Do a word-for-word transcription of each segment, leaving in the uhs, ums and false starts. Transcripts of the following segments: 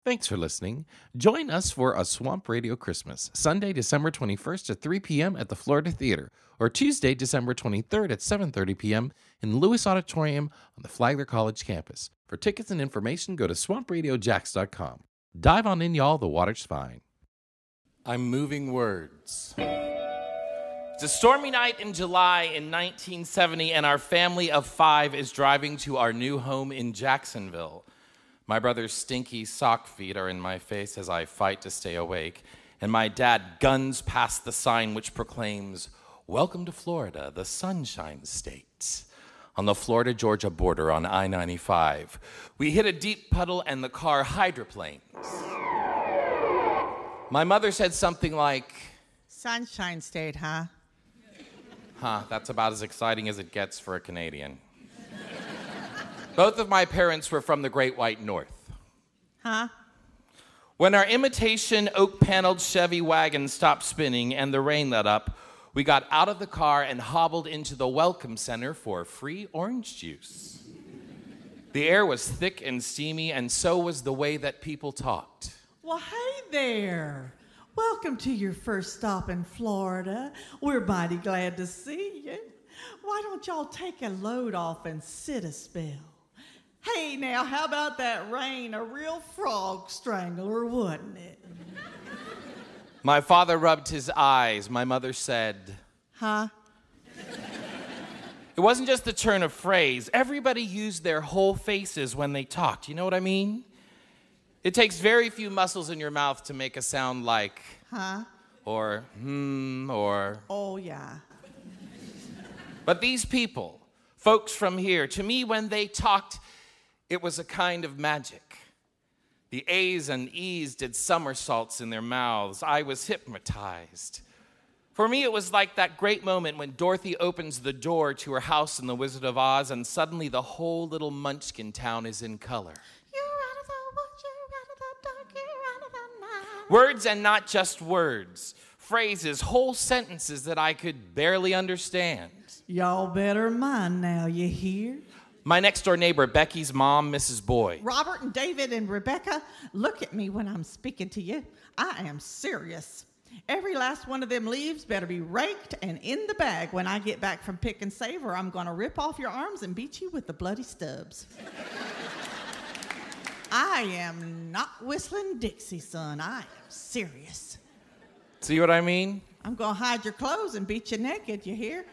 Thanks for listening. Join us for a Swamp Radio Christmas, Sunday, December twenty-first at three p.m. at the Florida Theater, or Tuesday, December twenty-third at seven thirty p.m. in Lewis Auditorium on the Flagler College campus. For tickets and information, go to swamp radio jacks dot com. Dive on in, y'all. The water's fine. I'm moving words. It's a stormy night in July in nineteen seventy, and our family of five is driving to our new home in Jacksonville. My brother's stinky sock feet are in my face as I fight to stay awake, and my dad guns past the sign which proclaims, "Welcome to Florida, the Sunshine State," on the Florida-Georgia border on I ninety-five. We hit a deep puddle and the car hydroplanes. My mother said something like, "Sunshine State, huh?" Huh, that's about as exciting as it gets for a Canadian. Both of my parents were from the Great White North. Huh? When our imitation oak-paneled Chevy wagon stopped spinning and the rain let up, we got out of the car and hobbled into the Welcome Center for free orange juice. The air was thick and steamy, and so was the way that people talked. Well, hey there. Welcome to your first stop in Florida. We're mighty glad to see you. Why don't y'all take a load off and sit a spell? Hey, now, how about that rain? A real frog strangler, wasn't it? My father rubbed his eyes. My mother said, Huh? It wasn't just the turn of phrase. Everybody used their whole faces when they talked. You know what I mean? It takes very few muscles in your mouth to make a sound like, Huh? Or, hmm, or... Oh, yeah. But these people, folks from here, to me, when they talked, it was a kind of magic. The A's and E's did somersaults in their mouths. I was hypnotized. For me, it was like that great moment when Dorothy opens the door to her house in The Wizard of Oz, and suddenly the whole little Munchkin town is in color. Words, and not just words. Phrases, whole sentences that I could barely understand. Y'all better mind now, you hear? My next-door neighbor, Becky's mom, Missus Boyd. Robert and David and Rebecca, look at me when I'm speaking to you. I am serious. Every last one of them leaves better be raked and in the bag when I get back from Pick and Save, or I'm going to rip off your arms and beat you with the bloody stubs. I am not whistling Dixie, son. I am serious. See what I mean? I'm going to hide your clothes and beat you naked, you hear?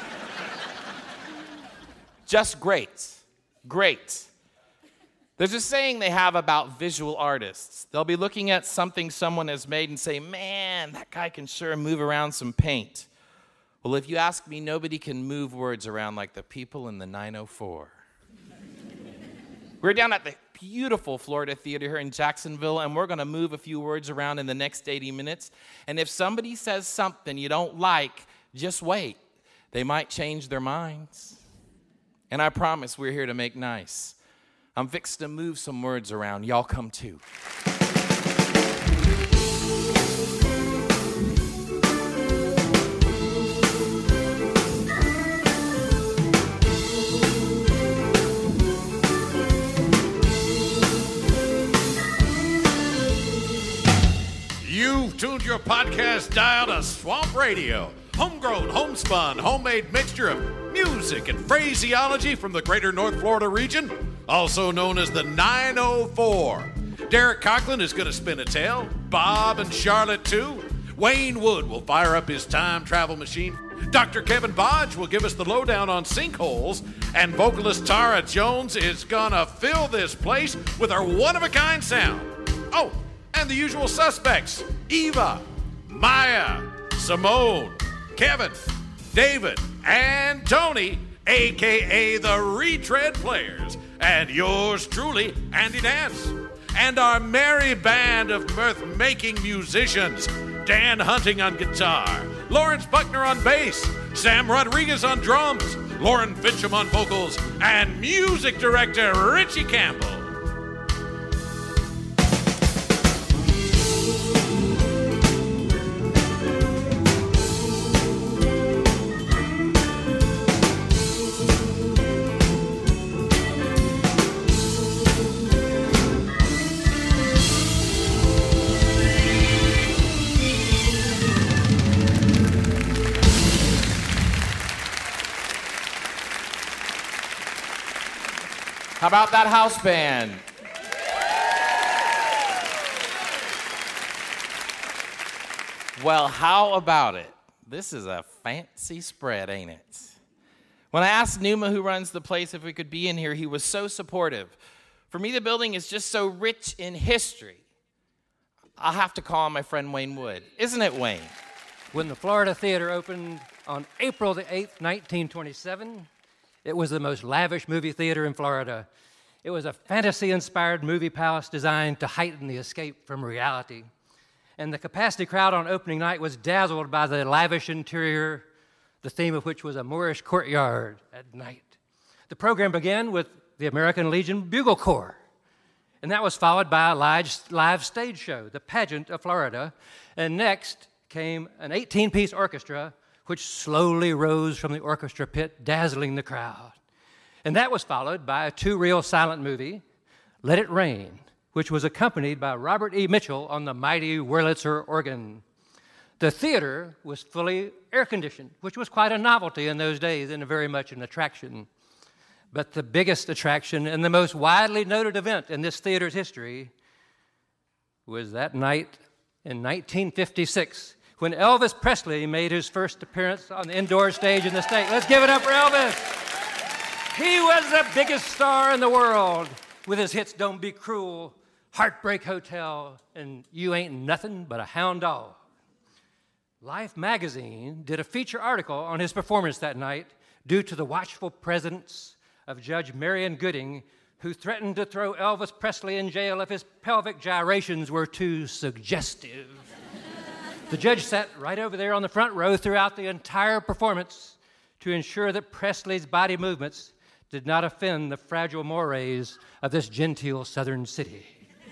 Just great. Great. There's a saying they have about visual artists. They'll be looking at something someone has made and say, man, that guy can sure move around some paint. Well, if you ask me, nobody can move words around like the people in the nine oh four. We're down at the beautiful Florida Theater here in Jacksonville, and we're going to move a few words around in the next eighty minutes. And if somebody says something you don't like, just wait. They might change their minds. And I promise we're here to make nice. I'm fixed to move some words around. Y'all come too. You've tuned your podcast dial to Swamp Radio. Homegrown, homespun, homemade mixture of music and phraseology from the greater North Florida region, also known as the nine oh four. Derek Conklin is going to spin a tale, Bob and Charlotte too. Wayne Wood will fire up his time travel machine. Doctor Kevin Bodge will give us the lowdown on sinkholes, and vocalist Tara Jones is going to fill this place with her one-of-a-kind sound. Oh, and the usual suspects, Eva, Maya, Simone, Kevin, David, and Tony, a k a the Retread Players, and yours truly, Andy Dance. And our merry band of mirth-making musicians, Dan Hunting on guitar, Lawrence Buckner on bass, Sam Rodriguez on drums, Lauren Fincham on vocals, and music director Richie Campbell. How about that house band? Well, how about it? This is a fancy spread, ain't it? When I asked Numa, who runs the place, if we could be in here, he was so supportive. For me, the building is just so rich in history. I'll have to call on my friend Wayne Wood. Isn't it, Wayne? When the Florida Theater opened on April the eighth, nineteen twenty-seven, it was the most lavish movie theater in Florida. It was a fantasy-inspired movie palace designed to heighten the escape from reality. And the capacity crowd on opening night was dazzled by the lavish interior, the theme of which was a Moorish courtyard at night. The program began with the American Legion Bugle Corps, and that was followed by a live, live stage show, the Pageant of Florida, and next came an eighteen-piece orchestra, which slowly rose from the orchestra pit, dazzling the crowd. And that was followed by a two-reel silent movie, Let It Rain, which was accompanied by Robert E. Mitchell on the mighty Wurlitzer organ. The theater was fully air-conditioned, which was quite a novelty in those days and very much an attraction. But the biggest attraction and the most widely noted event in this theater's history was that night in nineteen fifty-six, when Elvis Presley made his first appearance on the indoor stage in the state. Let's give it up for Elvis. He was the biggest star in the world with his hits Don't Be Cruel, Heartbreak Hotel, and You Ain't Nothing But a Hound Dog. Life magazine did a feature article on his performance that night due to the watchful presence of Judge Marion Gooding, who threatened to throw Elvis Presley in jail if his pelvic gyrations were too suggestive. The judge sat right over there on the front row throughout the entire performance to ensure that Presley's body movements did not offend the fragile mores of this genteel southern city.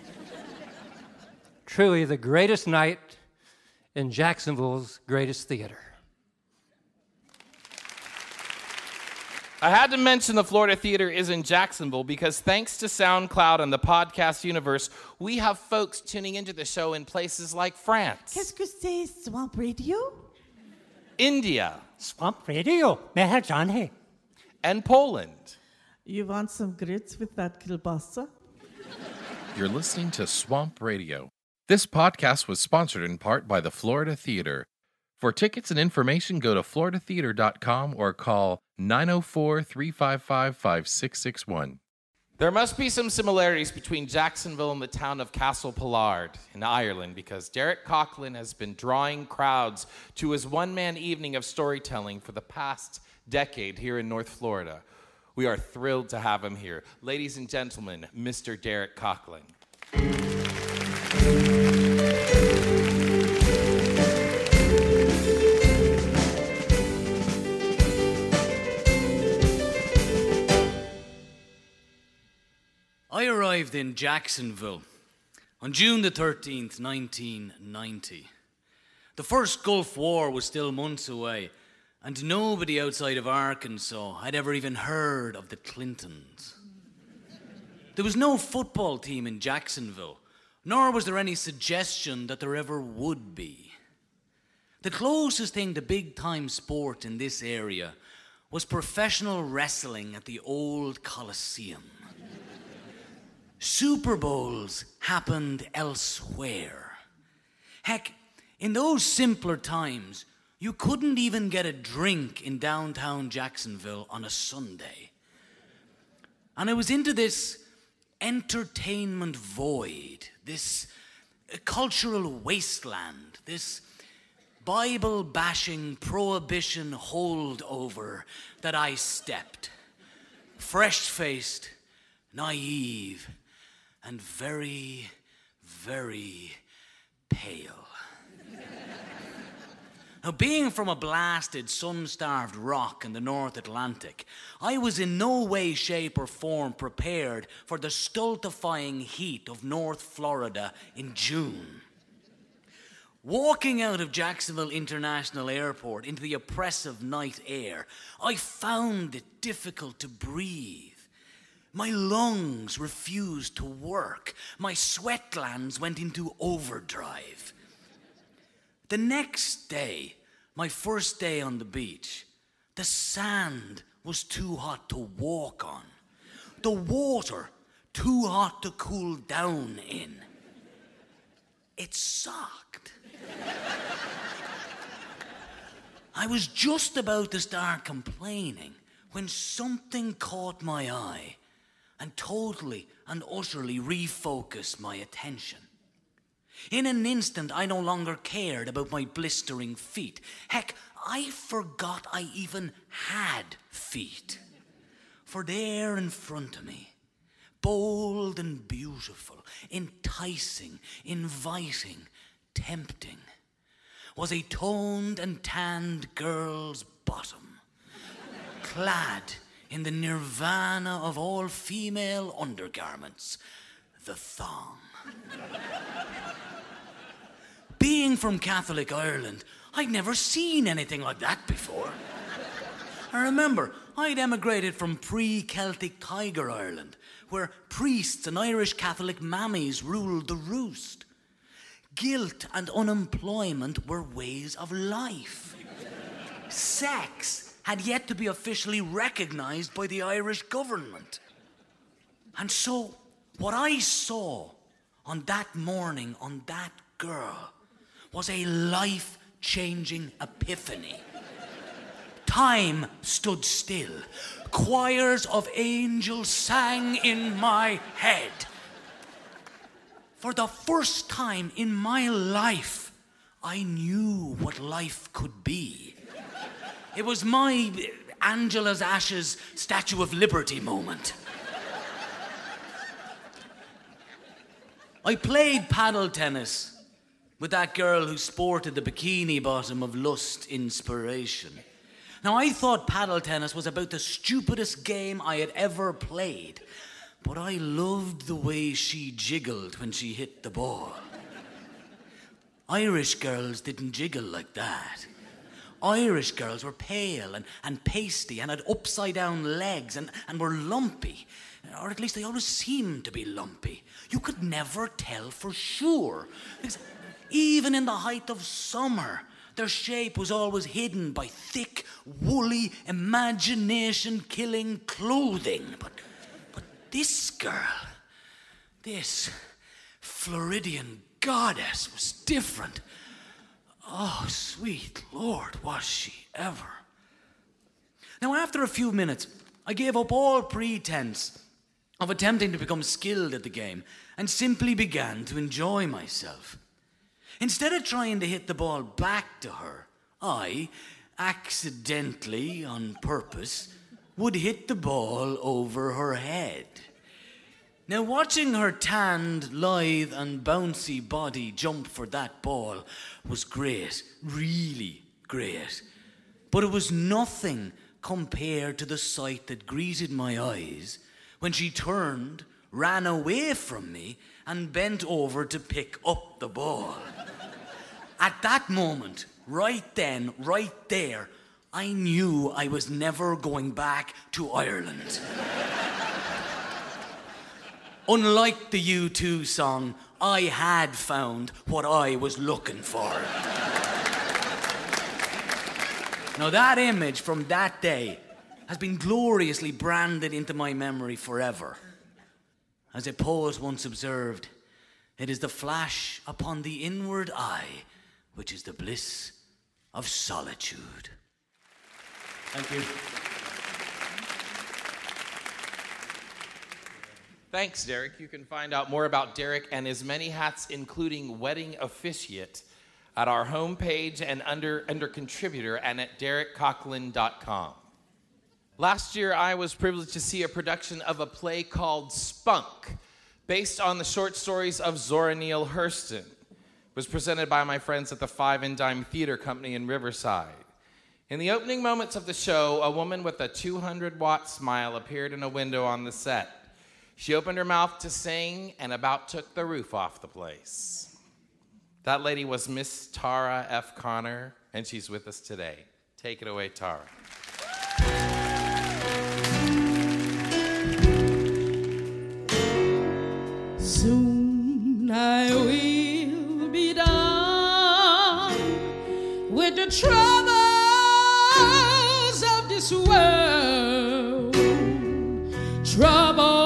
Truly the greatest night in Jacksonville's greatest theater. I had to mention the Florida Theater is in Jacksonville because thanks to SoundCloud and the podcast universe, we have folks tuning into the show in places like France. Qu'est-ce que c'est, Swamp Radio? India. Swamp Radio. Meherjane. And Poland. You want some grits with that kielbasa? You're listening to Swamp Radio. This podcast was sponsored in part by the Florida Theater. For tickets and information, go to florida theater dot com or call nine oh four, three five five, five six six one. There must be some similarities between Jacksonville and the town of Castlepollard in Ireland because Derek Coughlin has been drawing crowds to his one-man evening of storytelling for the past decade here in North Florida. We are thrilled to have him here. Ladies and gentlemen, Mister Derek Coughlin. I arrived in Jacksonville on June the thirteenth, nineteen ninety. The first Gulf War was still months away, and nobody outside of Arkansas had ever even heard of the Clintons. There was no football team in Jacksonville, nor was there any suggestion that there ever would be. The closest thing to big-time sport in this area was professional wrestling at the old Coliseum. Super Bowls happened elsewhere. Heck, in those simpler times, you couldn't even get a drink in downtown Jacksonville on a Sunday. And I was into this entertainment void, this cultural wasteland, this Bible-bashing prohibition holdover that I stepped. Fresh-faced, naive, and very, very pale. Now, being from a blasted, sun-starved rock in the North Atlantic, I was in no way, shape, or form prepared for the stultifying heat of North Florida in June. Walking out of Jacksonville International Airport into the oppressive night air, I found it difficult to breathe. My lungs refused to work. My sweat glands went into overdrive. The next day, my first day on the beach, the sand was too hot to walk on. the water too hot to cool down in. It sucked. I was just about to start complaining when something caught my eye and totally and utterly refocused my attention. In an instant, I no longer cared about my blistering feet. Heck, I forgot I even had feet. For there in front of me, bold and beautiful, enticing, inviting, tempting, was a toned and tanned girl's bottom, clad in the nirvana of all female undergarments, the thong. Being from Catholic Ireland, I'd never seen anything like that before. I remember I'd emigrated from pre-Celtic Tiger Ireland, where priests and Irish Catholic mammies ruled the roost. Guilt and unemployment were ways of life. Sex had yet to be officially recognized by the Irish government. And so, what I saw on that morning on that girl was a life-changing epiphany. Time stood still. Choirs of angels sang in my head. For the first time in my life, I knew what life could be. It was my Angela's Ashes Statue of Liberty moment. I played paddle tennis with that girl who sported the bikini bottom of lust inspiration. Now, I thought paddle tennis was about the stupidest game I had ever played, but I loved the way she jiggled when she hit the ball. Irish girls didn't jiggle like that. Irish girls were pale and, and pasty and had upside-down legs and, and were lumpy. Or at least they always seemed to be lumpy. You could never tell for sure. Because even in the height of summer, their shape was always hidden by thick, woolly, imagination-killing clothing. But, but this girl, this Floridian goddess was different. Oh, sweet Lord, was she ever. Now, after a few minutes, I gave up all pretense of attempting to become skilled at the game and simply began to enjoy myself. Instead of trying to hit the ball back to her, I, accidentally, on purpose, would hit the ball over her head. Now, watching her tanned, lithe and bouncy body jump for that ball was great, really great. But it was nothing compared to the sight that greeted my eyes when she turned, ran away from me, and bent over to pick up the ball. At that moment, right then, right there, I knew I was never going back to Ireland. Unlike the U two song, I had found what I was looking for. Now, that image from that day has been gloriously branded into my memory forever. As a poet once observed, it is the flash upon the inward eye which is the bliss of solitude. Thank you. Thanks, Derek. You can find out more about Derek and his many hats, including wedding officiate, at our homepage and under, under contributor and at derek coughlin dot com. Last year, I was privileged to see a production of a play called Spunk, based on the short stories of Zora Neale Hurston. It was presented by my friends at the Five and Dime Theater Company in Riverside. In the opening moments of the show, a woman with a two hundred watt smile appeared in a window on the set. She opened her mouth to sing and about took the roof off the place. That lady was Miss Tara F. Connor, and she's with us today. Take it away, Tara. Soon I will be done with the troubles of this world. Trouble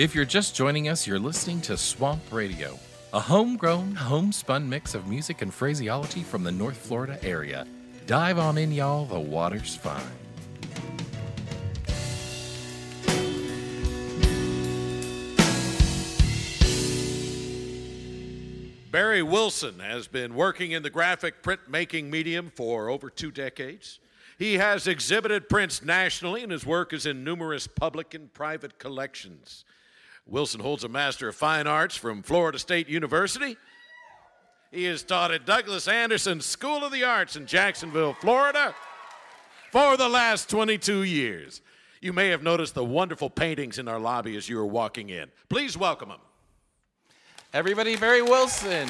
If you're just joining us, you're listening to Swamp Radio, a homegrown, homespun mix of music and phraseology from the North Florida area. Dive on in, y'all. The water's fine. Barry Wilson has been working in the graphic printmaking medium for over two decades. He has exhibited prints nationally, and his work is in numerous public and private collections. Wilson holds a Master of Fine Arts from Florida State University. He has taught at Douglas Anderson School of the Arts in Jacksonville, Florida, for the last twenty-two years. You may have noticed the wonderful paintings in our lobby as you were walking in. Please welcome him. Everybody, Barry Wilson.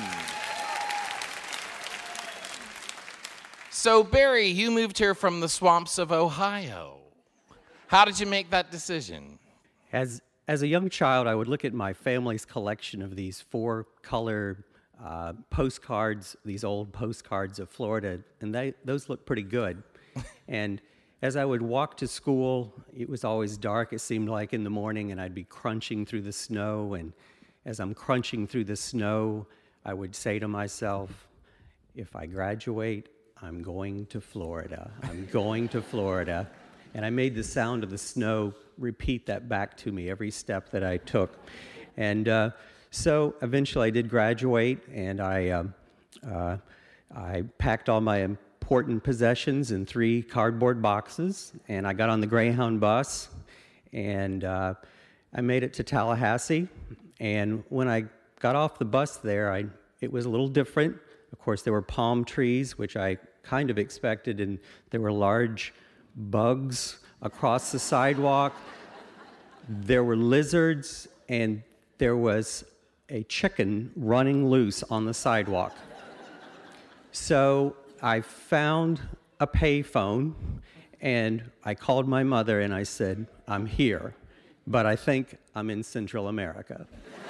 So, Barry, you moved here from the swamps of Ohio. How did you make that decision? As as a young child, I would look at my family's collection of these four-color uh, postcards, these old postcards of Florida, and they those looked pretty good. And as I would walk to school, it was always dark, it seemed like, in the morning, and I'd be crunching through the snow, and as I'm crunching through the snow, I would say to myself, if I graduate, I'm going to Florida. I'm going to Florida. And I made the sound of the snow repeat that back to me every step that I took. And uh, so eventually I did graduate, and I, uh, uh, I packed all my important possessions in three cardboard boxes, and I got on the Greyhound bus, and uh, I made it to Tallahassee. And when I got off the bus there, I, it was a little different. Of course, there were palm trees, which I kind of expected, and there were large bugs across the sidewalk. There were lizards, and there was a chicken running loose on the sidewalk. So I found a payphone, and I called my mother, and I said, I'm here, but I think I'm in Central America.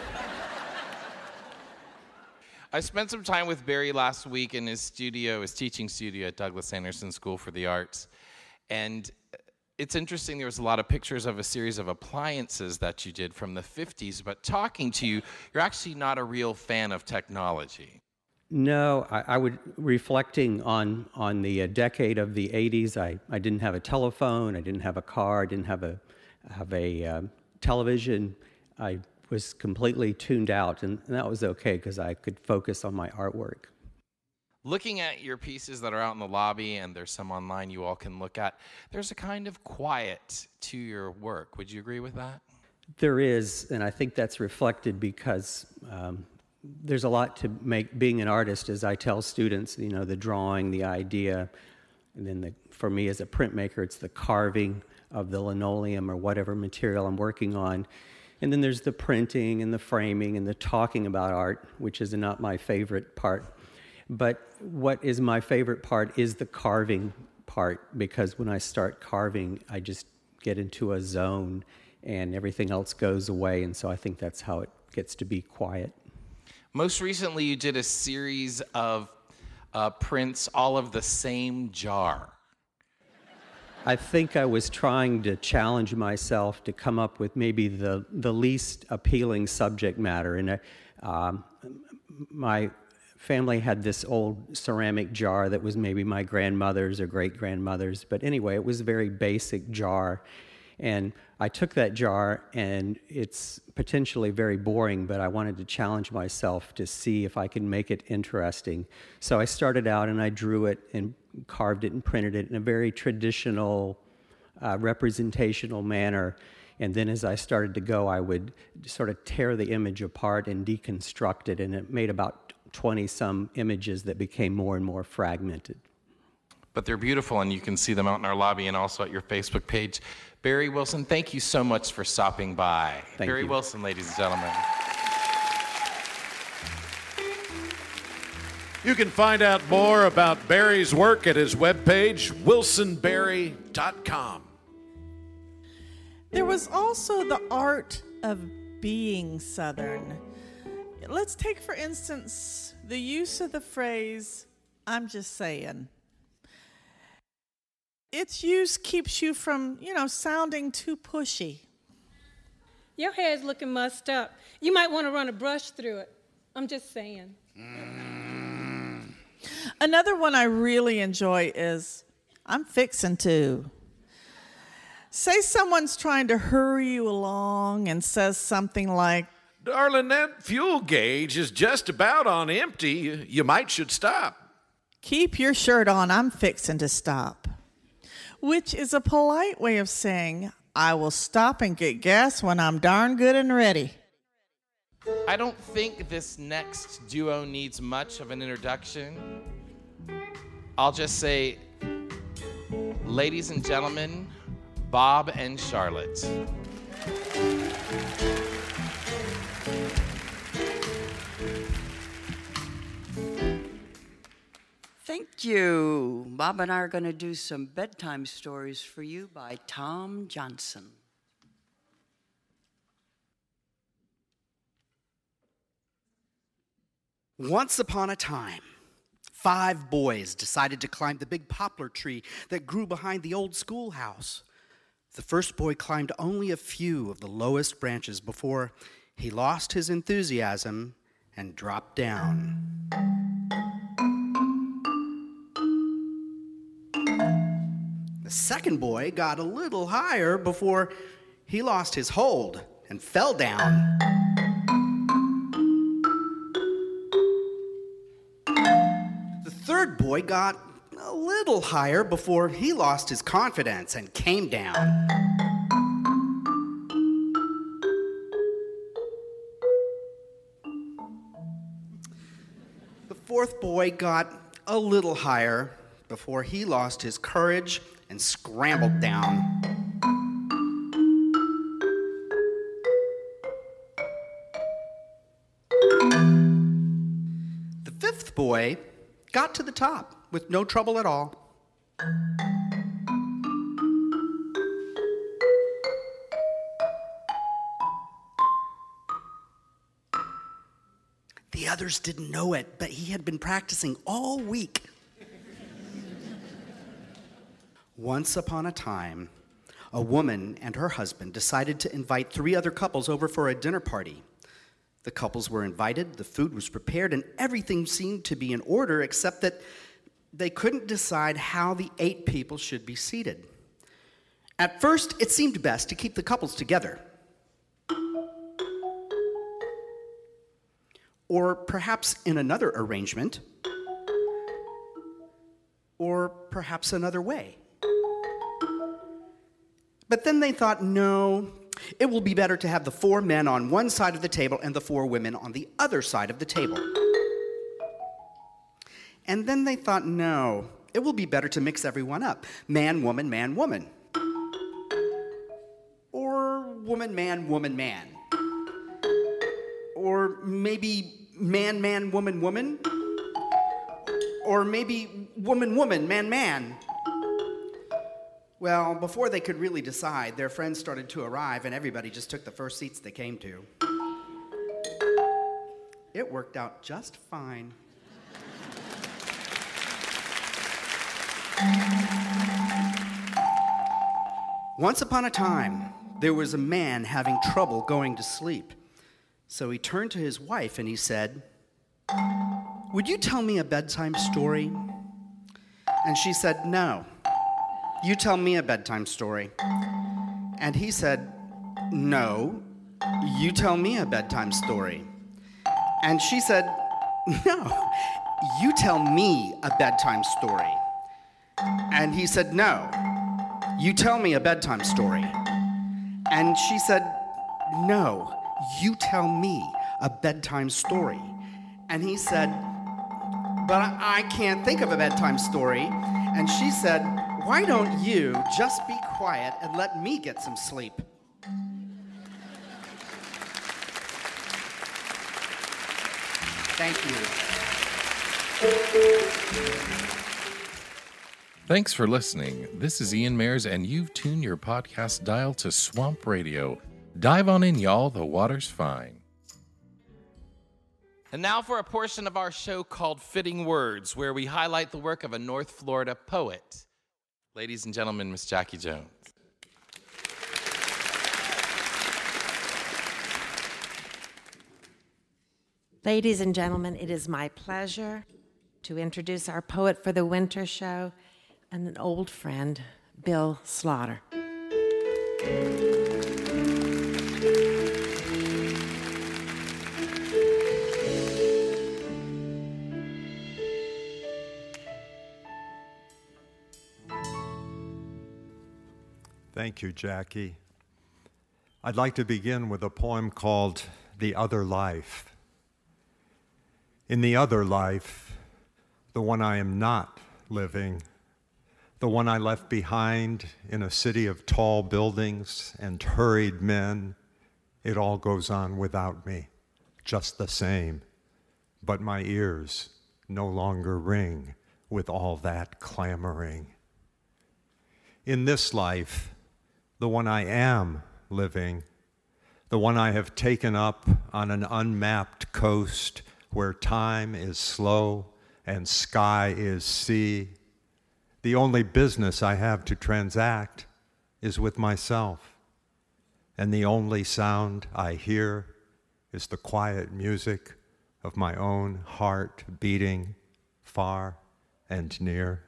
I spent some time with Barry last week in his studio, his teaching studio at Douglas Anderson School for the Arts. And it's interesting, there was a lot of pictures of a series of appliances that you did from the fifties, but talking to you, you're actually not a real fan of technology. No, I, I would, reflecting on, on the uh, decade of the eighties, I, I didn't have a telephone, I didn't have a car, I didn't have a, have a uh, television. I was completely tuned out, and that was okay because I could focus on my artwork. Looking at your pieces that are out in the lobby, and there's some online you all can look at, there's a kind of quiet to your work. Would you agree with that? There is, and I think that's reflected because um, there's a lot to make being an artist, as I tell students, you know, the drawing, the idea, and then the, for me as a printmaker, it's the carving of the linoleum or whatever material I'm working on. And then there's the printing and the framing and the talking about art, which is not my favorite part. But what is my favorite part is the carving part, because when I start carving, I just get into a zone and everything else goes away. And so I think that's how it gets to be quiet. Most recently, you did a series of uh, prints, all of the same jar. I think I was trying to challenge myself to come up with maybe the, the least appealing subject matter. And um, my family had this old ceramic jar that was maybe my grandmother's or great-grandmother's. But anyway, it was a very basic jar. And I took that jar, and it's potentially very boring, but I wanted to challenge myself to see if I could make it interesting. So I started out, and I drew it and carved it and printed it in a very traditional, uh, representational manner. And then as I started to go, I would sort of tear the image apart and deconstruct it, and it made about twenty-some images that became more and more fragmented. But they're beautiful, and you can see them out in our lobby and also at your Facebook page. Barry Wilson, thank you so much for stopping by. Thank Barry you. Wilson, ladies and gentlemen. You can find out more about Barry's work at his webpage, wilson barry dot com. There was also the art of being Southern. Let's take, for instance, the use of the phrase, I'm just saying. Its use keeps you from, you know, sounding too pushy. Your hair's looking mussed up. You might want to run a brush through it. I'm just saying. Mm. Another one I really enjoy is, I'm fixing to. Say someone's trying to hurry you along and says something like, Darling, that fuel gauge is just about on empty. You might should stop. Keep your shirt on, I'm fixing to stop. Which is a polite way of saying, I will stop and get gas when I'm darn good and ready. I don't think this next duo needs much of an introduction. I'll just say, ladies and gentlemen, Bob and Charlotte. Thank you. Bob and I are going to do some bedtime stories for you by Tom Johnson. Once upon a time, five boys decided to climb the big poplar tree that grew behind the old schoolhouse. The first boy climbed only a few of the lowest branches before he lost his enthusiasm and dropped down. The second boy got a little higher before he lost his hold and fell down. The third boy got a little higher before he lost his confidence and came down. The fourth boy got a little higher before he lost his courage and scrambled down. The fifth boy got to the top with no trouble at all. The others didn't know it, but he had been practicing all week. Once upon a time, a woman and her husband decided to invite three other couples over for a dinner party. The couples were invited, the food was prepared, and everything seemed to be in order, except that they couldn't decide how the eight people should be seated. At first, it seemed best to keep the couples together. Or perhaps in another arrangement, or perhaps another way. But then they thought, no, it will be better to have the four men on one side of the table and the four women on the other side of the table. And then they thought, no, it will be better to mix everyone up. Man, woman, man, woman. Or woman, man, woman, man. Or maybe man, man, woman, woman. Or maybe woman, woman, man, man. Well, before they could really decide, their friends started to arrive, and everybody just took the first seats they came to. It worked out just fine. Once upon a time, there was a man having trouble going to sleep. So he turned to his wife and he said, "Would you tell me a bedtime story?" And she said, "No. You tell me a bedtime story." And he said, "No, you tell me a bedtime story." And she said, "No, you tell me a bedtime story." And he said, "No, you tell me a bedtime story." And she said, "No, you tell me a bedtime story." And he said, "But I can't think of a bedtime story." And she said, "Why don't you just be quiet and let me get some sleep?" Thank you. Thanks for listening. This is Ian Mayers, and you've tuned your podcast dial to Swamp Radio. Dive on in, y'all. The water's fine. And now for a portion of our show called Fitting Words, where we highlight the work of a North Florida poet. Ladies and gentlemen, Miss Jackie Jones. Ladies and gentlemen, it is my pleasure to introduce our poet for the winter show and an old friend, Bill Slaughter. Thank you, Jackie. I'd like to begin with a poem called The Other Life. In the other life, the one I am not living, the one I left behind in a city of tall buildings and hurried men, it all goes on without me, just the same. But my ears no longer ring with all that clamoring. In this life, the one I am living, the one I have taken up on an unmapped coast where time is slow and sky is sea, the only business I have to transact is with myself, and the only sound I hear is the quiet music of my own heart beating far and near.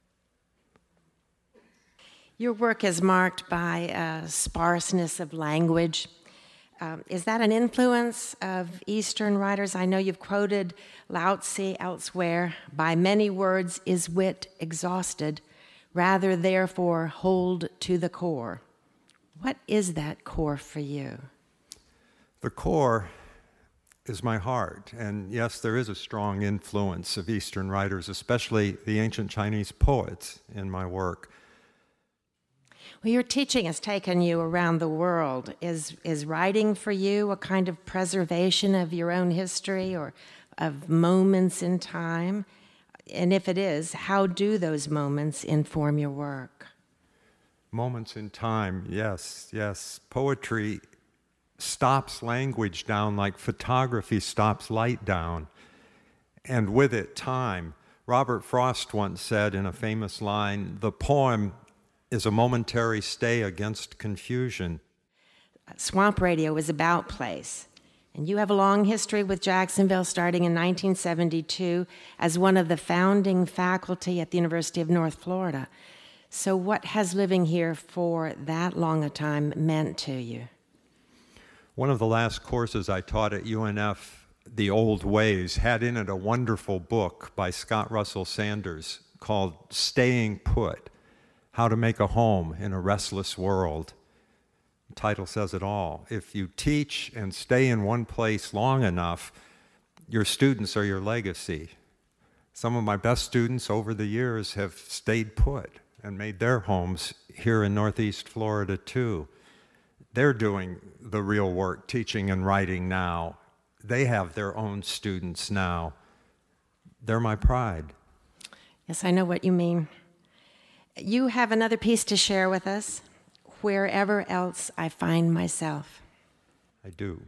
Your work is marked by a sparseness of language. Um, is that an influence of Eastern writers? I know you've quoted Lao Tzu elsewhere. By many words is wit exhausted, rather therefore hold to the core. What is that core for you? The core is my heart, and yes, there is a strong influence of Eastern writers, especially the ancient Chinese poets, in my work. Well, your teaching has taken you around the world. Is, is writing for you a kind of preservation of your own history or of moments in time? And if it is, how do those moments inform your work? Moments in time, yes, yes. Poetry stops language down like photography stops light down, and with it, time. Robert Frost once said in a famous line, "The poem is a momentary stay against confusion." Swamp Radio is about place, and you have a long history with Jacksonville, starting in nineteen seventy-two as one of the founding faculty at the University of North Florida. So what has living here for that long a time meant to you? One of the last courses I taught at U N F, The Old Ways, had in it a wonderful book by Scott Russell Sanders called Staying Put: How to Make a Home in a Restless World. The title says it all. If you teach and stay in one place long enough, your students are your legacy. Some of my best students over the years have stayed put and made their homes here in Northeast Florida too. They're doing the real work, teaching and writing now. They have their own students now. They're my pride. Yes, I know what you mean. You have another piece to share with us, Wherever Else I Find Myself. I do.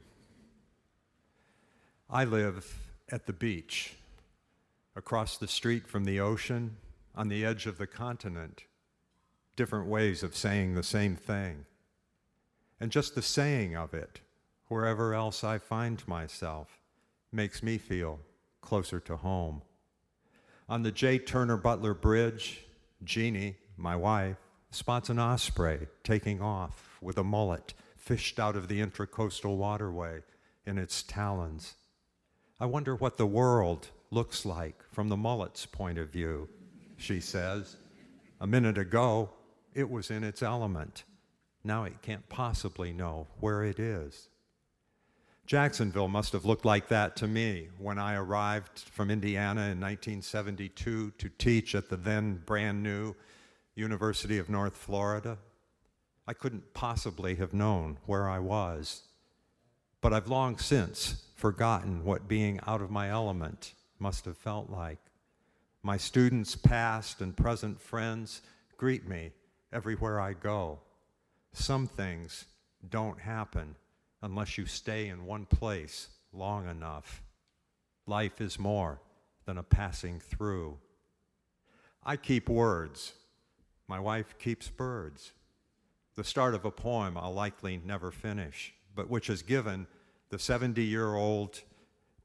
I live at the beach, across the street from the ocean, on the edge of the continent. Different ways of saying the same thing. And just the saying of it, wherever else I find myself, makes me feel closer to home. On the J. Turner Butler Bridge, Jeannie, my wife, spots an osprey taking off with a mullet fished out of the intracoastal waterway in its talons. I wonder what the world looks like from the mullet's point of view, she says. A minute ago, it was in its element. Now it can't possibly know where it is. Jacksonville must have looked like that to me when I arrived from Indiana in nineteen seventy-two to teach at the then brand new University of North Florida. I couldn't possibly have known where I was, but I've long since forgotten what being out of my element must have felt like. My students, past and present friends, greet me everywhere I go. Some things don't happen unless you stay in one place long enough. Life is more than a passing through. I keep words. My wife keeps birds. The start of a poem I'll likely never finish, but which has given the seventy-year-old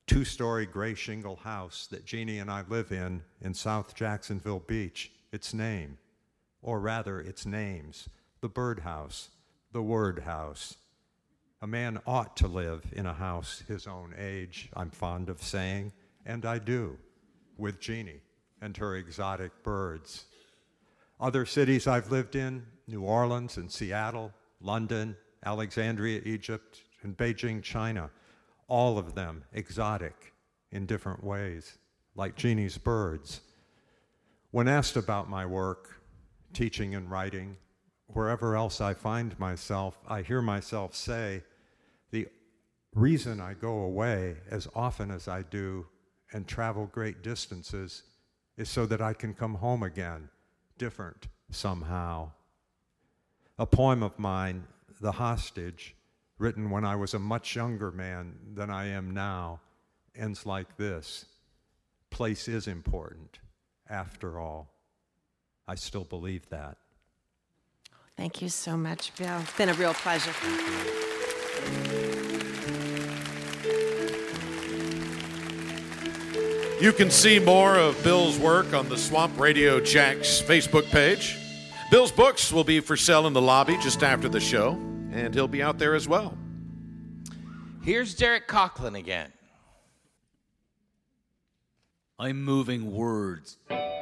two-story gray shingle house that Jeannie and I live in in South Jacksonville Beach, its name, or rather its names, the birdhouse, the word house. A man ought to live in a house his own age, I'm fond of saying, and I do, with Jeannie and her exotic birds. Other cities I've lived in, New Orleans and Seattle, London, Alexandria, Egypt, and Beijing, China, all of them exotic in different ways, like Jeannie's birds. When asked about my work, teaching and writing, wherever else I find myself, I hear myself say, the reason I go away as often as I do and travel great distances is so that I can come home again, different somehow. A poem of mine, The Hostage, written when I was a much younger man than I am now, ends like this. Place is important, after all. I still believe that. Thank you so much, Bill. It's been a real pleasure. You can see more of Bill's work on the Swamp Radio Jacks Facebook page. Bill's books will be for sale in the lobby just after the show, and he'll be out there as well. Here's Derek Coughlin again. I'm moving words.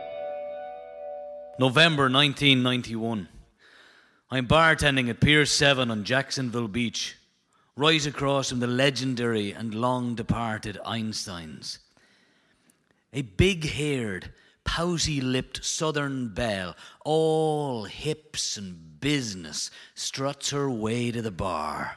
November nineteen ninety-one. I'm bartending at Pier seven on Jacksonville Beach, right across from the legendary and long-departed Einsteins. A big-haired, pouty-lipped southern belle, all hips and business, struts her way to the bar.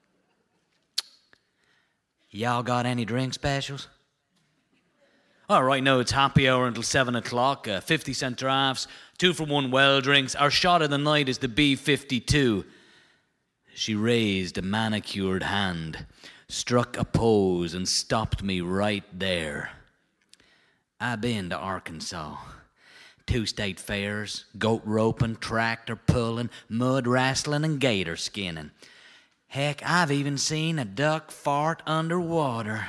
Y'all got any drink specials? All right, no, it's happy hour until seven o'clock, uh, fifty cent drafts, two for one well drinks. Our shot of the night is the B fifty-two. She raised a manicured hand, struck a pose, and stopped me right there. I been to Arkansas. Two state fairs, goat roping, tractor pulling, mud wrestling, and gator skinning. Heck, I've even seen a duck fart underwater.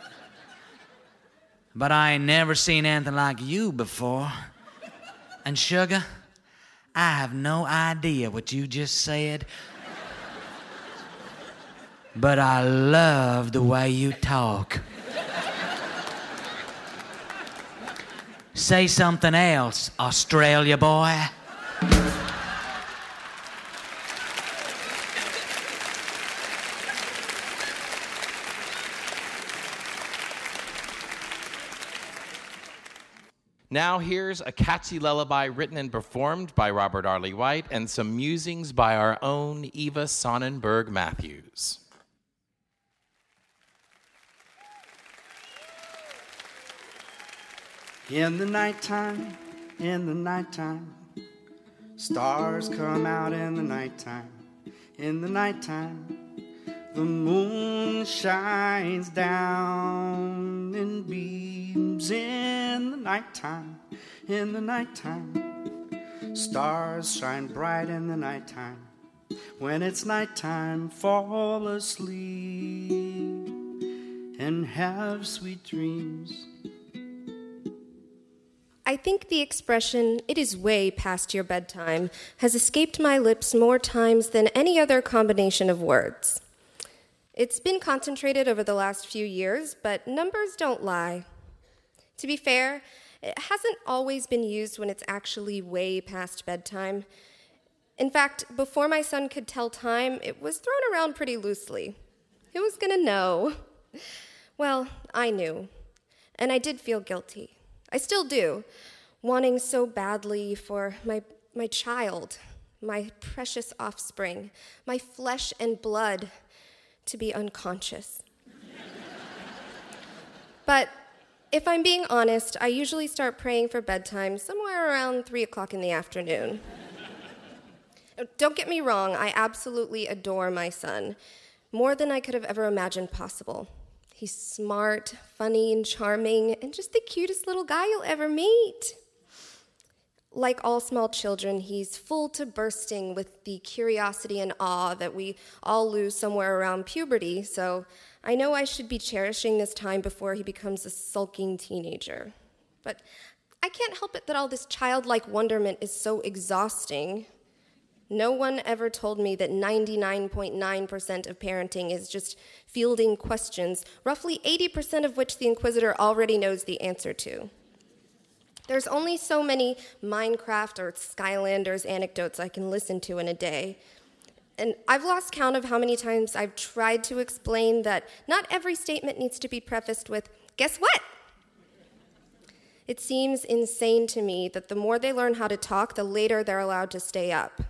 But I ain't never seen anything like you before. And sugar, I have no idea what you just said. But I love the way you talk. Say something else, Australia boy. Now here's a catchy lullaby written and performed by Robert Arlie White and some musings by our own Eva Sonnenberg Matthews. In the nighttime, in the nighttime, stars come out in the nighttime. In the nighttime, the moon shines down and beams in the nighttime. In the nighttime, stars shine bright in the nighttime. When it's nighttime, fall asleep and have sweet dreams. I think the expression, "it is way past your bedtime," has escaped my lips more times than any other combination of words. It's been concentrated over the last few years, but numbers don't lie. To be fair, it hasn't always been used when it's actually way past bedtime. In fact, before my son could tell time, it was thrown around pretty loosely. Who was gonna know? Well, I knew, and I did feel guilty. I still do, wanting so badly for my my child, my precious offspring, my flesh and blood, to be unconscious. But if I'm being honest, I usually start praying for bedtime somewhere around three o'clock in the afternoon. Don't get me wrong, I absolutely adore my son, more than I could have ever imagined possible. He's smart, funny, and charming, and just the cutest little guy you'll ever meet. Like all small children, he's full to bursting with the curiosity and awe that we all lose somewhere around puberty, so I know I should be cherishing this time before he becomes a sulking teenager. But I can't help it that all this childlike wonderment is so exhausting. No one ever told me that ninety-nine point nine percent of parenting is just fielding questions, roughly eighty percent of which the Inquisitor already knows the answer to. There's only so many Minecraft or Skylanders anecdotes I can listen to in a day. And I've lost count of how many times I've tried to explain that not every statement needs to be prefaced with, "Guess what?" It seems insane to me that the more they learn how to talk, the later they're allowed to stay up.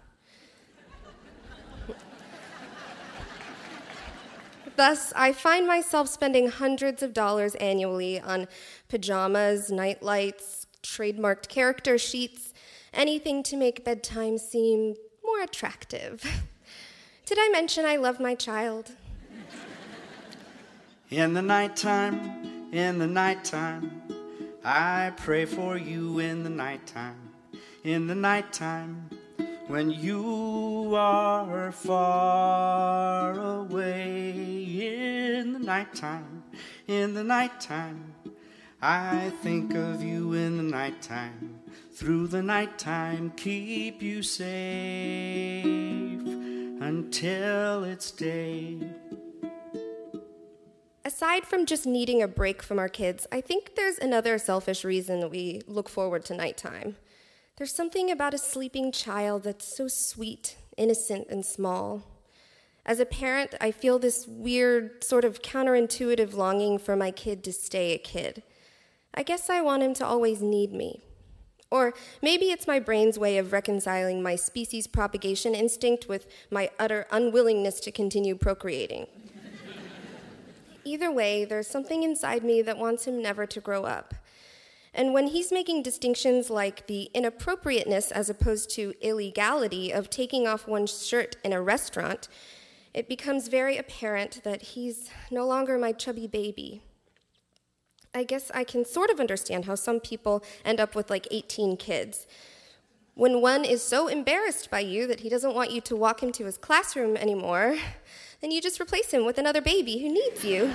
Thus, I find myself spending hundreds of dollars annually on pajamas, nightlights, trademarked character sheets, anything to make bedtime seem more attractive. Did I mention I love my child? In the nighttime, in the nighttime, I pray for you in the nighttime, in the nighttime, when you are far away. In the nighttime, in the nighttime, I think of you in the nighttime. Through the nighttime, keep you safe until it's day. Aside from just needing a break from our kids, I think there's another selfish reason that we look forward to nighttime. There's something about a sleeping child that's so sweet, innocent, and small. As a parent, I feel this weird, sort of counterintuitive longing for my kid to stay a kid. I guess I want him to always need me. Or maybe it's my brain's way of reconciling my species propagation instinct with my utter unwillingness to continue procreating. Either way, there's something inside me that wants him never to grow up. And when he's making distinctions like the inappropriateness as opposed to illegality of taking off one's shirt in a restaurant, it becomes very apparent that he's no longer my chubby baby. I guess I can sort of understand how some people end up with like eighteen kids. When one is so embarrassed by you that he doesn't want you to walk him to his classroom anymore, then you just replace him with another baby who needs you.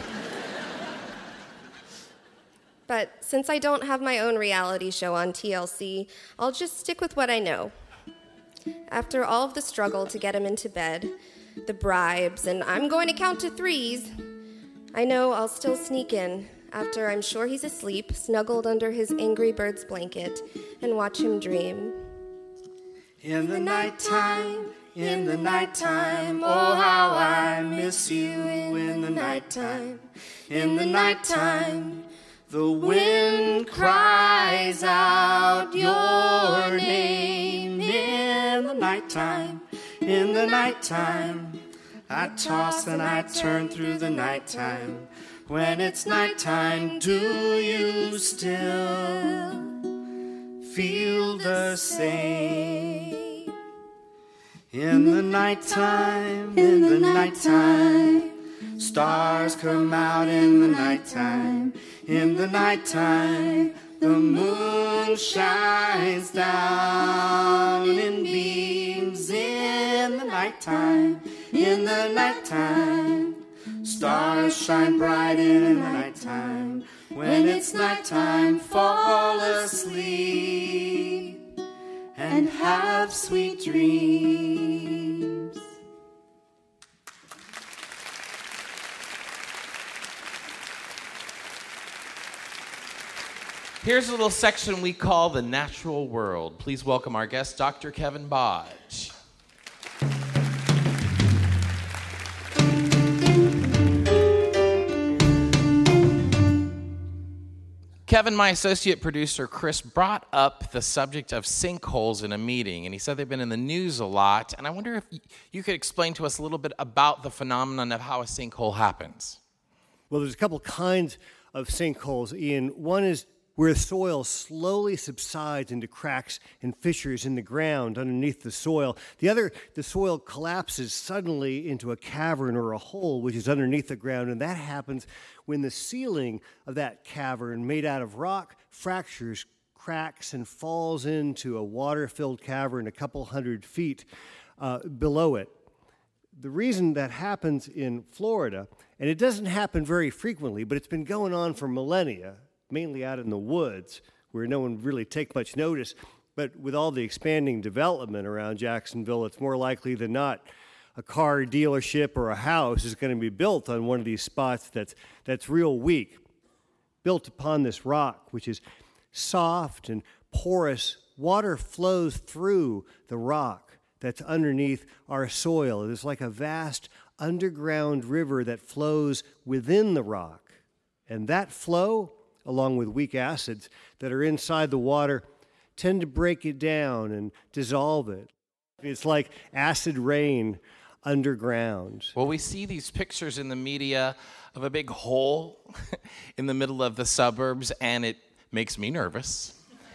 But since I don't have my own reality show on T L C, I'll just stick with what I know. After all of the struggle to get him into bed, the bribes, and I'm going to count to threes, I know I'll still sneak in after I'm sure he's asleep, snuggled under his Angry Birds blanket, and watch him dream. In the nighttime, in the nighttime, oh how I miss you in the nighttime. In the nighttime, the wind cries out your name. In the nighttime, in the nighttime, I toss and I turn through the nighttime. When it's nighttime, do you still feel the same? In the nighttime, in the nighttime, stars come out in the nighttime. In the nighttime, the moon shines down in beams. In the nighttime, in the nighttime, stars shine bright in the nighttime. When it's nighttime, fall asleep and have sweet dreams. Here's a little section we call the natural world. Please welcome our guest, Doctor Kevin Bodge. Kevin, my associate producer, Chris, brought up the subject of sinkholes in a meeting, and he said they've been in the news a lot, and I wonder if you could explain to us a little bit about the phenomenon of how a sinkhole happens. Well, there's a couple kinds of sinkholes, Ian. One is where soil slowly subsides into cracks and fissures in the ground underneath the soil. The other, the soil collapses suddenly into a cavern or a hole which is underneath the ground, and that happens when the ceiling of that cavern, made out of rock, fractures, cracks, and falls into a water-filled cavern a couple hundred feet uh, below it. the reason that happens in Florida, and it doesn't happen very frequently, but it's been going on for millennia, mainly out in the woods, where no one really takes much notice. But with all the expanding development around Jacksonville, it's more likely than not a car dealership or a house is going to be built on one of these spots that's, that's real weak, built upon this rock, which is soft and porous. Water flows through the rock that's underneath our soil. It is like a vast underground river that flows within the rock. And that flow, along with weak acids that are inside the water, tend to break it down and dissolve it. It's like acid rain underground. Well, we see these pictures in the media of a big hole in the middle of the suburbs, and it makes me nervous.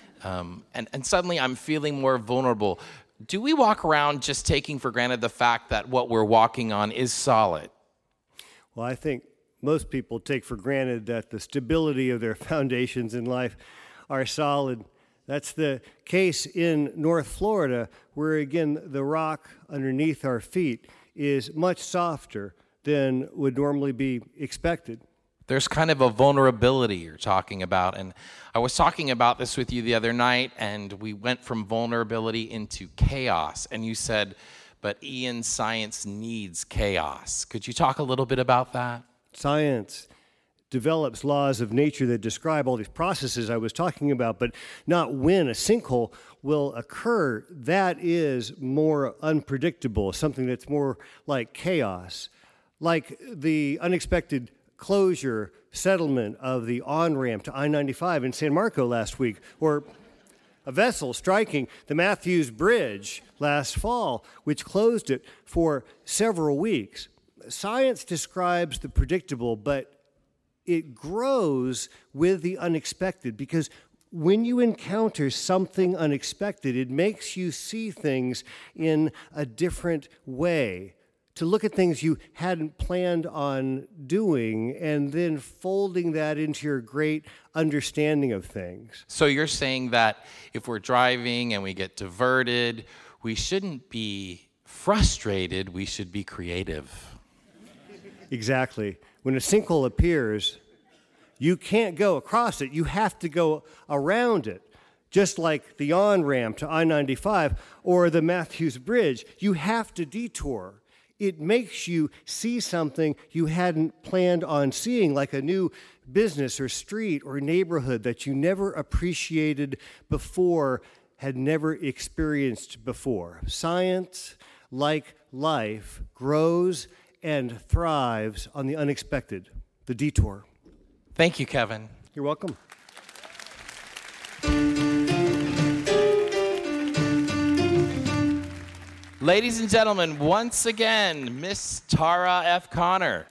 Um, and, and suddenly I'm feeling more vulnerable. Do we walk around just taking for granted the fact that what we're walking on is solid? Well, I think most people take for granted that the stability of their foundations in life are solid. That's the case in North Florida, where, again, the rock underneath our feet is much softer than would normally be expected. There's kind of a vulnerability you're talking about, and I was talking about this with you the other night, and we went from vulnerability into chaos, and you said, but Ian, science needs chaos. Could you talk a little bit about that? Science develops laws of nature that describe all these processes I was talking about, but not when a sinkhole will occur. That is more unpredictable, something that's more like chaos, like the unexpected closure, settlement of the on-ramp to I ninety-five in San Marco last week, or a vessel striking the Matthews Bridge last fall, which closed it for several weeks. Science describes the predictable, but it grows with the unexpected, because when you encounter something unexpected, it makes you see things in a different way, to look at things you hadn't planned on doing and then folding that into your great understanding of things. So you're saying that if we're driving and we get diverted, we shouldn't be frustrated, we should be creative. Exactly. When a sinkhole appears, you can't go across it. You have to go around it. Just like the on-ramp to I ninety-five or the Matthews Bridge, you have to detour. It makes you see something you hadn't planned on seeing, like a new business or street or neighborhood that you never appreciated before, had never experienced before. Science, like life, grows and thrives on the unexpected, the detour. Thank you, Kevin. You're welcome. Ladies and gentlemen, once again, Miss Tara F. Connor.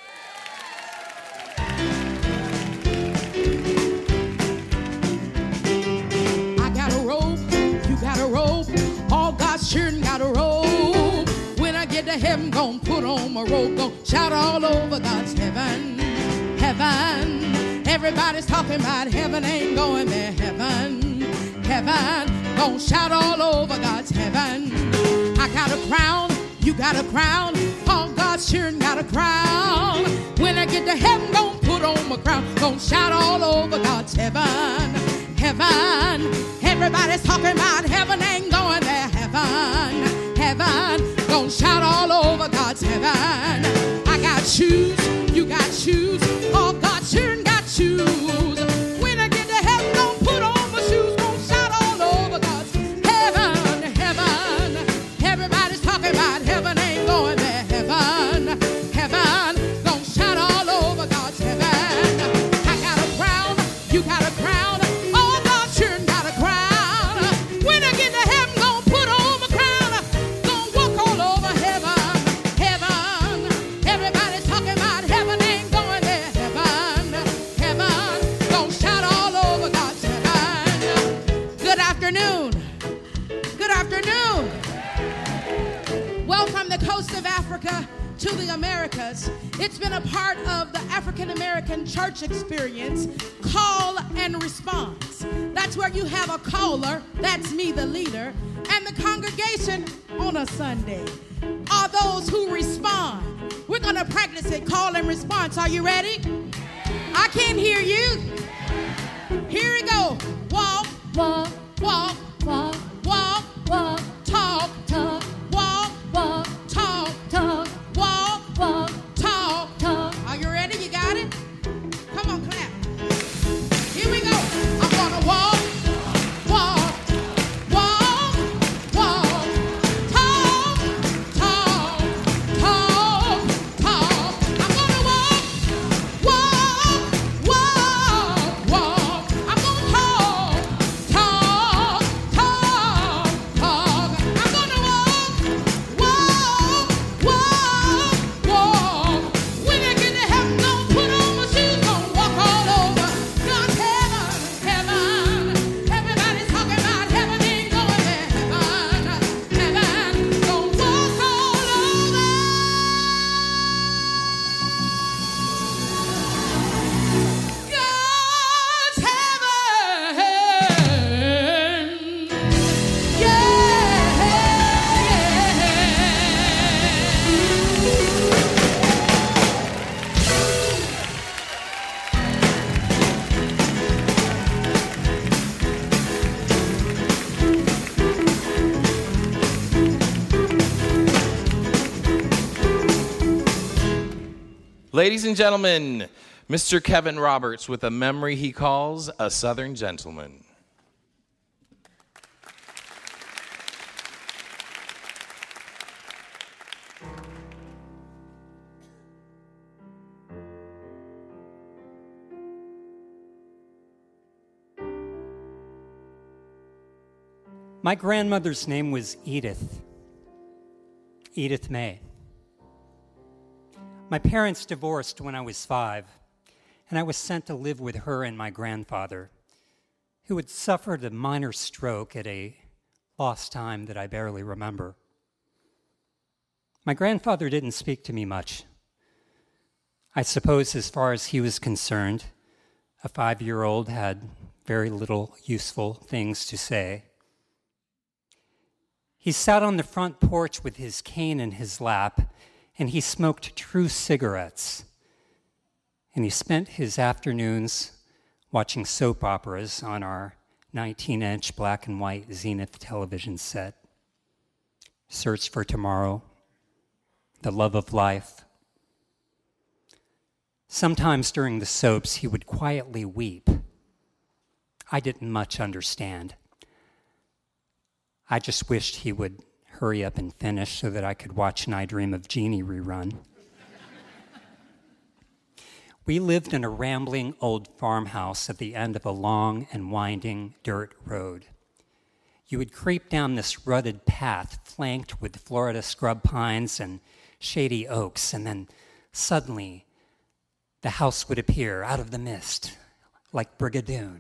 I got a rope, you got a rope, all God's children got a rope. When I get to heaven, gon' put on my robe, gon' shout all over God's heaven, heaven. Everybody's talking about heaven, ain't going there, heaven, heaven. Gon' shout all over God's heaven. I got a crown, you got a crown, all God's children got a crown. When I get to heaven, gon' put on my crown, gon' shout all over God's heaven, heaven. Everybody's talking about heaven, ain't going there, heaven, heaven. Gon' shout all over God's heaven. I got shoes, you got shoes, all God's children got shoes. When I get to heaven, gon' put on my shoes, gon' shout all over God's heaven, heaven. Everybody's talking about heaven, ain't going there, heaven, heaven. Gon' shout all over God's heaven. I got a crown, you got a crown, all God's children got a crown. When I get to heaven, gon' put on my crown, gon' walk all over heaven, heaven. Everybody's talking about heaven, ain't going there, heaven, heaven. Gon' shout all over God's heaven. Good afternoon. Good afternoon. Welcome the coast of Africa to the Americas. It's been a part of the African American church experience, call and response. That's where you have a caller, that's me, the leader, and the congregation on a Sunday. Are are those who respond. We're going to practice it, call and response. Are you ready? I can't hear you. Here we go. Walk, walk, walk, walk, walk, walk, talk, talk, walk, walk, talk, talk, walk, walk, talk, talk. Are you ready? You got it? Come on, clap. Here we go. I'm gonna walk, walk, walk, walk, talk, talk, talk, talk. I'm gonna walk, walk, walk, walk. I'm gonna talk, talk, talk, talk. I'm gonna walk, walk, walk, walk. When I get to heaven, gonna put on my shoes, gonna walk all over God's heaven, heaven. Everybody's talking about heaven, ain't going there. Heaven, heaven, gonna walk all over God's heaven. Ladies and gentlemen, Mister Kevin Roberts with a memory he calls A Southern Gentleman. My grandmother's name was Edith, Edith May. My parents divorced when I was five, and I was sent to live with her and my grandfather, who had suffered a minor stroke at a lost time that I barely remember. My grandfather didn't speak to me much. I suppose as far as he was concerned, a five-year-old had very little useful things to say. He sat on the front porch with his cane in his lap, and he smoked true cigarettes. And he spent his afternoons watching soap operas on our nineteen-inch black and white Zenith television set. Search for Tomorrow, The Love of Life. Sometimes during the soaps, he would quietly weep. I didn't much understand. I just wished he would hurry up and finish so that I could watch an I Dream of Jeannie rerun. We lived in a rambling old farmhouse at the end of a long and winding dirt road. You would creep down this rutted path flanked with Florida scrub pines and shady oaks, and then suddenly the house would appear out of the mist like Brigadoon.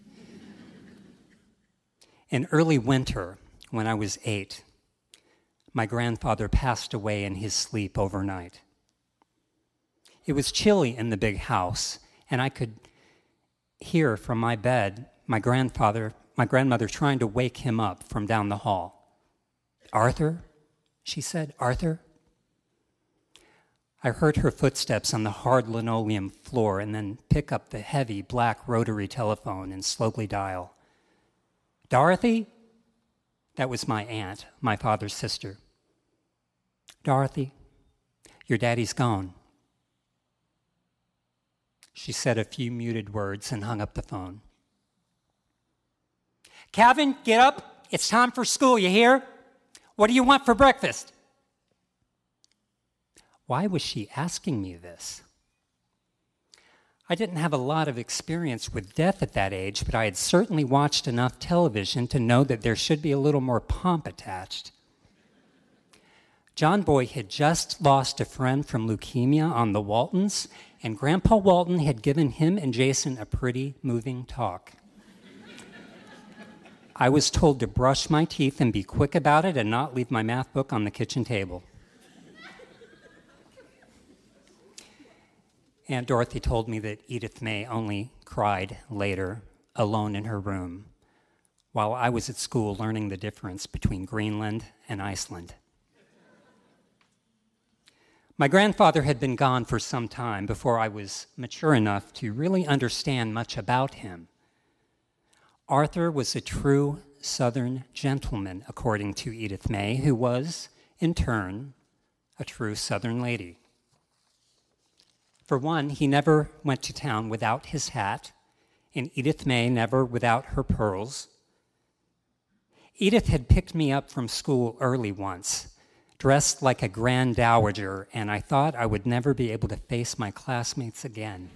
In early winter, when I was eight, my grandfather passed away in his sleep overnight. It was chilly in the big house, and I could hear from my bed my grandfather, my grandmother trying to wake him up from down the hall. "Arthur?" she said, "Arthur?" I heard her footsteps on the hard linoleum floor and then pick up the heavy black rotary telephone and slowly dial. "Dorothy?" That was my aunt, my father's sister. "Dorothy, your daddy's gone." She said a few muted words and hung up the phone. "Calvin, get up. It's time for school, you hear? What do you want for breakfast?" Why was she asking me this? I didn't have a lot of experience with death at that age, but I had certainly watched enough television to know that there should be a little more pomp attached. John Boy had just lost a friend from leukemia on the Waltons, and Grandpa Walton had given him and Jason a pretty moving talk. I was told to brush my teeth and be quick about it and not leave my math book on the kitchen table. Aunt Dorothy told me that Edith May only cried later, alone in her room, while I was at school learning the difference between Greenland and Iceland. My grandfather had been gone for some time before I was mature enough to really understand much about him. Arthur was a true Southern gentleman, according to Edith May, who was, in turn, a true Southern lady. For one, he never went to town without his hat, and Edith May never without her pearls. Edith had picked me up from school early once, dressed like a grand dowager, and I thought I would never be able to face my classmates again.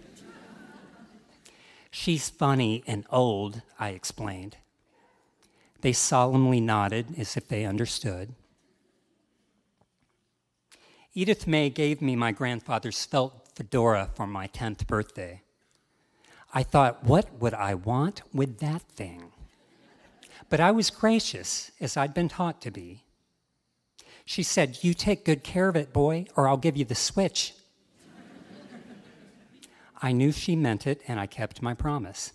She's funny and old, I explained. They solemnly nodded as if they understood. Edith May gave me my grandfather's felt fedora for my tenth birthday. I thought, what would I want with that thing? But I was gracious, as I'd been taught to be. She said, you take good care of it, boy, or I'll give you the switch. I knew she meant it, and I kept my promise.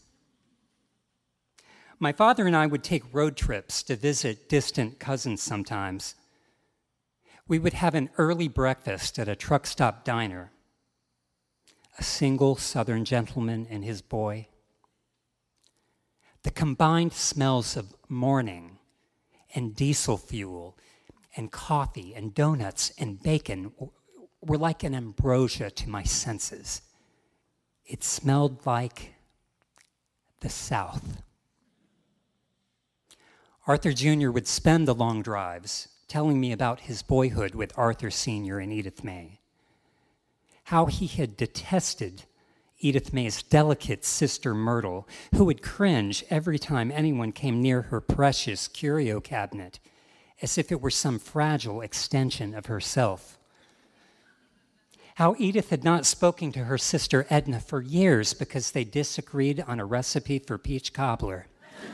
My father and I would take road trips to visit distant cousins sometimes. We would have an early breakfast at a truck stop diner. A single Southern gentleman and his boy. The combined smells of morning and diesel fuel and coffee and donuts and bacon were like an ambrosia to my senses. It smelled like the South. Arthur Junior would spend the long drives telling me about his boyhood with Arthur Senior and Edith May. How he had detested Edith May's delicate sister Myrtle, who would cringe every time anyone came near her precious curio cabinet, as if it were some fragile extension of herself. How Edith had not spoken to her sister Edna for years because they disagreed on a recipe for peach cobbler.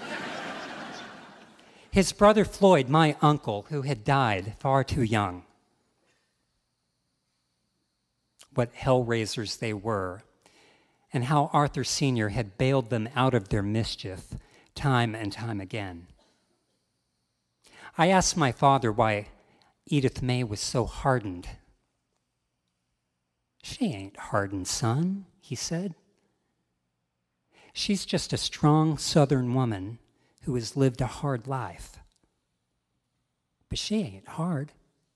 His brother Floyd, my uncle, who had died far too young. What hellraisers they were, and how Arthur Senior had bailed them out of their mischief time and time again. I asked my father why Edith May was so hardened. She ain't hardened, son, he said. She's just a strong Southern woman who has lived a hard life. But she ain't hard.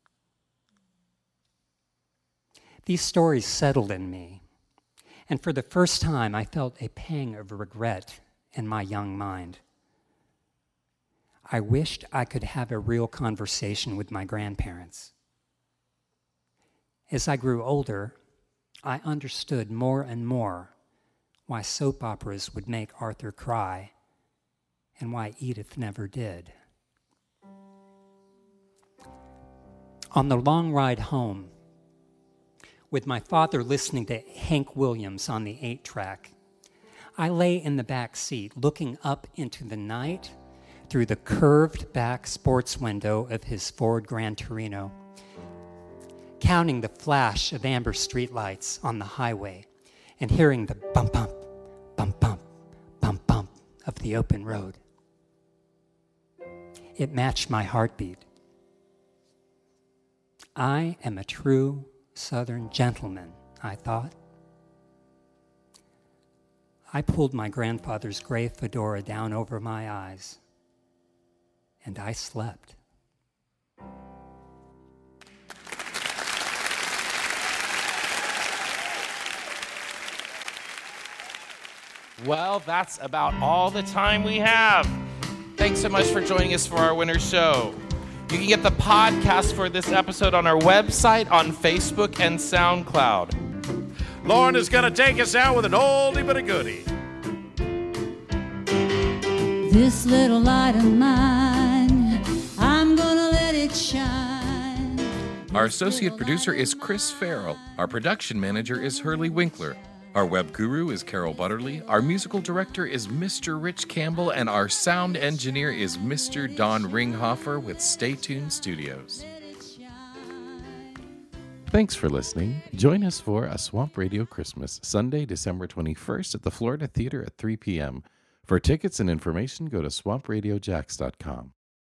These stories settled in me, and for the first time I felt a pang of regret in my young mind. I wished I could have a real conversation with my grandparents. As I grew older, I understood more and more why soap operas would make Arthur cry and why Edith never did. On the long ride home, with my father listening to Hank Williams on the eight-track, I lay in the back seat looking up into the night through the curved back sports window of his Ford Gran Torino, counting the flash of amber streetlights on the highway and hearing the bump, bump, bump, bump, bump, bump of the open road. It matched my heartbeat. I am a true Southern gentleman, I thought. I pulled my grandfather's gray fedora down over my eyes, and I slept. Well, that's about all the time we have. Thanks so much for joining us for our winter show. You can get the podcast for this episode on our website, on Facebook, and SoundCloud. Lauren is going to take us out with an oldie but a goodie. This little light of mine, I'm going to let it shine. Our associate producer is Chris Farrell. Our production manager is Hurley Winkler. Our web guru is Carol Butterly. Our musical director is Mister Rich Campbell. And our sound engineer is Mister Don Ringhofer with Stay Tuned Studios. Thanks for listening. Join us for A Swamp Radio Christmas, Sunday, December twenty-first at the Florida Theater at three p.m. For tickets and information, go to swamp radio jacks dot com.